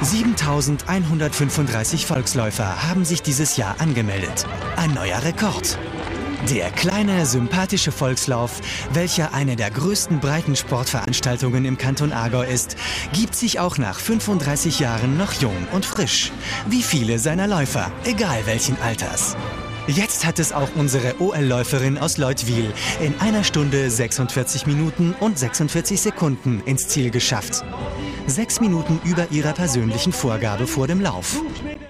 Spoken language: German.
7.135 Volksläufer haben sich dieses Jahr angemeldet. Ein neuer Rekord. Der kleine, sympathische Volkslauf, welcher eine der größten Breitensportveranstaltungen im Kanton Aargau ist, gibt sich auch nach 35 Jahren noch jung und frisch. Wie viele seiner Läufer, egal welchen Alters. Jetzt hat es auch unsere OL-Läuferin aus Leutwil in 1 Stunde 46 Minuten und 46 Sekunden ins Ziel geschafft. 6 Minuten über ihrer persönlichen Vorgabe vor dem Lauf.